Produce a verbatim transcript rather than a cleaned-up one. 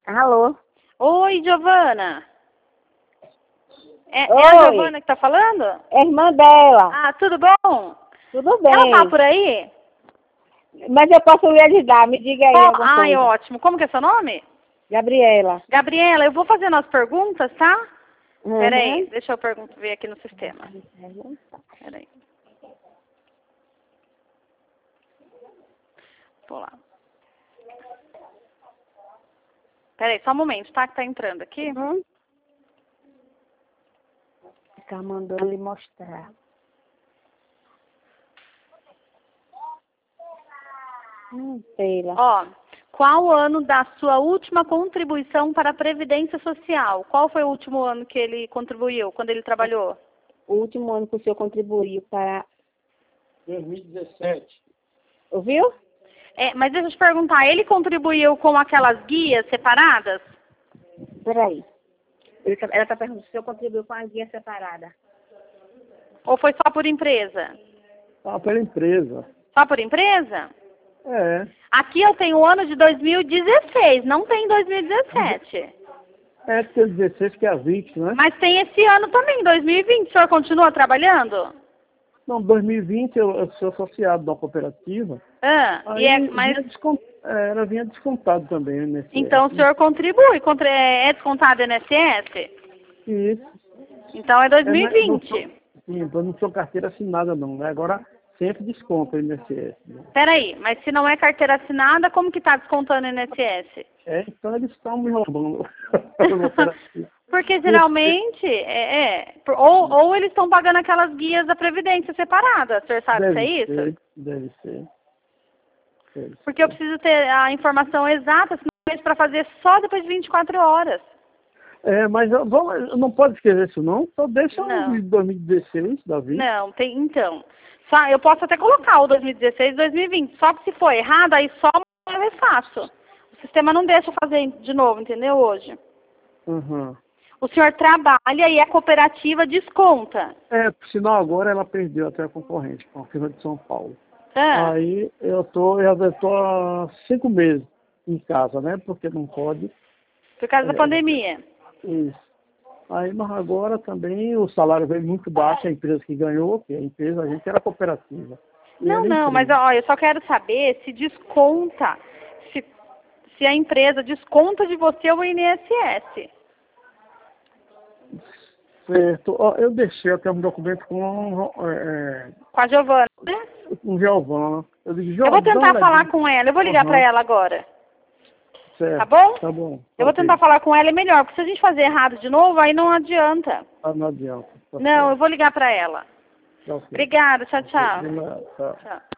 Alô? Oi, Giovana. É, Oi. é a Giovana que tá falando? É a irmã dela. Ah, tudo bom? Tudo bem. Ela tá por aí? Mas eu posso lhe ajudar, me diga aí Qual- alguma Ai, coisa. ótimo. Como que é seu nome? Gabriela. Gabriela, eu vou fazer umas perguntas, tá? Uhum. Peraí, deixa eu pergun- ver aqui no sistema. Peraí. Vou lá. Peraí, só um momento, tá? Que tá entrando aqui. Uhum. Ficar mandando lhe mostrar. Hum, Sheila. Ó, qual o ano da sua última contribuição para a Previdência Social? Qual foi o último ano que ele contribuiu, quando ele trabalhou? O último ano que o senhor contribuiu para... dois mil e dezessete. Ouviu? É, mas deixa eu te perguntar, ele contribuiu com aquelas guias separadas? Peraí. Ele tá- Ela está perguntando se o senhor contribuiu com a guia separada. Ou foi só por empresa? Ah, pela empresa. Só por empresa? É. Aqui eu tenho o ano de dois mil e dezesseis, não tem dois mil e dezessete. É que tem dezesseis que é a vinte, né? Mas tem esse ano também, dois mil e vinte. O senhor continua trabalhando? Não, dois mil e vinte eu, eu sou associado da cooperativa. Ah, Aí e é, mas, vinha descont... é, ela vinha descontado também nesse. então o senhor contribui, contra, é descontado I N S S? Isso. Então é dois É, mil e mas não vinte. sou, sim, eu não sou carteira assinada não, né? Agora sempre desconta o I N S S. Né? Peraí, mas se não é carteira assinada, como que está descontando I N S S? É, então eles estão me roubando. Porque geralmente, é, é por- ou, ou eles estão pagando aquelas guias da Previdência separadas, o senhor sabe se é Deve isso? ser, deve ser. Deve Porque eu preciso ter a informação exata, senão para fazer só depois de vinte e quatro horas. É, mas eu, vou, eu não pode esquecer isso não, só deixa Não. o de dois mil e dezesseis, Davi. Não, tem, então. Só, eu posso até colocar o dois mil e dezesseis e dois mil e vinte, só que se for errado, aí só eu refaço. O sistema não deixa eu fazer de novo, entendeu, hoje? Uhum. O senhor trabalha e a cooperativa desconta. É, por sinal agora ela perdeu até a concorrente, com a firma de São Paulo. Ah, Aí eu tô, eu tô há cinco meses em casa, né? Porque não pode. por causa da É. pandemia. Isso. Aí, mas agora também o salário veio muito baixo, a empresa que ganhou, que a empresa, a gente era cooperativa. E Não, era não, mas empresa. ó, eu só quero saber se desconta, se, se a empresa desconta de você o I N S S. Certo. Ó, eu deixei até um documento com é, Com a Giovana, né? um Giovana. Eu digo, Eu vou Giovana, tentar olha falar aqui. com ela, eu vou ligar Uhum. pra ela agora. Certo. Tá bom? Tá bom. Eu vou Ok. tentar falar com ela, é melhor, porque se a gente fazer errado de novo, aí não adianta. Ah, não adianta. Tá Não, eu vou ligar pra ela. certo. Tá ok. Obrigada, tchau, tchau. De nada, tá. Tchau.